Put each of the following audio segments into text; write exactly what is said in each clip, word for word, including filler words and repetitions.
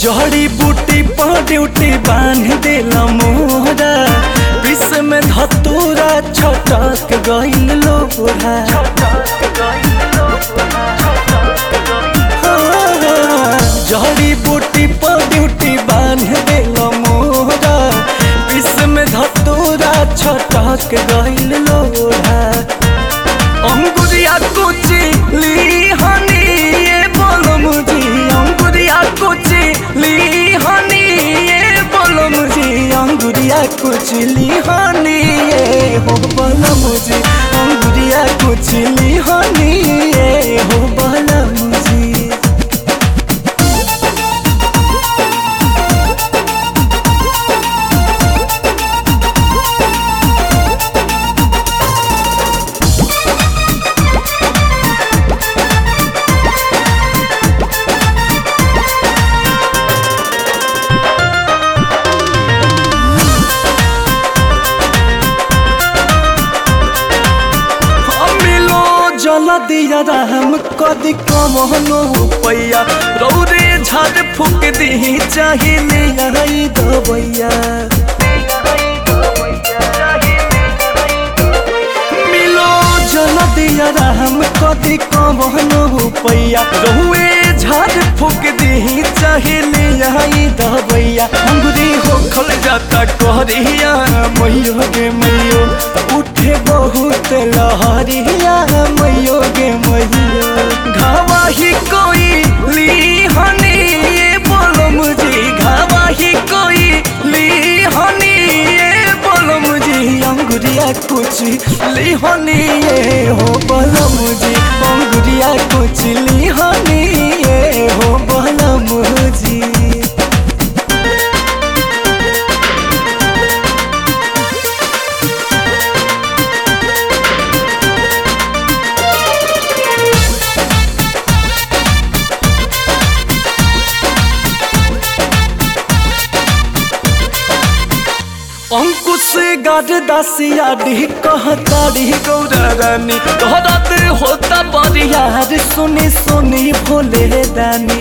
जड़ी बूटी पर ड्यूटी बांध देला मोरा विष में धतूरा छटक गइल लोरा जड़ी बूटी पर ड्यूटी बांध देला मोरा विष में धतूरा छटक गइल लोरा अंगुरिया कुची ली हनी ये बोलो मुझे अंगुरिया कुची ली हनी ये बोलो मुझे अंगुरिया कुची ली हनी ये हो बोलो मुझे अंगुरिया कुची ली हनी ये हो बोलो मुझे। जला दिया राम कदी कमनो पैया रौरे झाड़ फूक दी चाहिए आई दबैया मिलो जला दिया राम कदी कमनो पैया रौरे झाड़ फूक दी चाहिए आई दबैया अंगुरी हो खल जाता कहरिया मैयो गे मैयो उठे बहुत लहरिया मैयो गे मैयो घावा ही कोई ली हनी ये बोलो मुझे घावा ही कोई ली हनी ये बोलो मुझे अंगुरिया कुछ ली हनी ये हो बोलो मुझे अंगुरिया कुछ ली हनी ये हो बोलो मुझे। अंकुश गाड़ दासिया डी कहताड़ी गौरा रानी तोहरात होता बरियार सुनी सुनी भोले दानी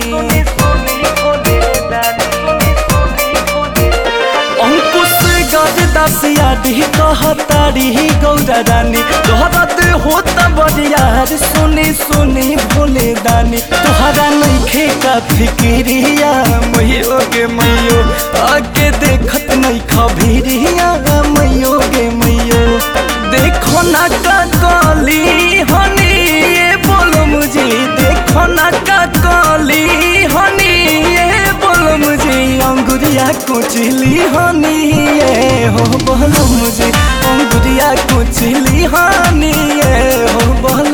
अंकुश गाड़ दासिया डी कहताड़ी गौरा रानी तोहरात होता बरियार सुनी सुनी भोले दानी तोहरा नइखे का फिक्रिया मैयो गे मैयो आगे देखत नहीं खबरिया मैयो गे मैयो देखो ना का काली हनी ये बोलो मुझे देखो ना का काली हनी ये बोलो मुझे अंगुरिया कुचली हनी ये हो बोलो मुझे अंगुरिया कुचली हनी ये हो बोलो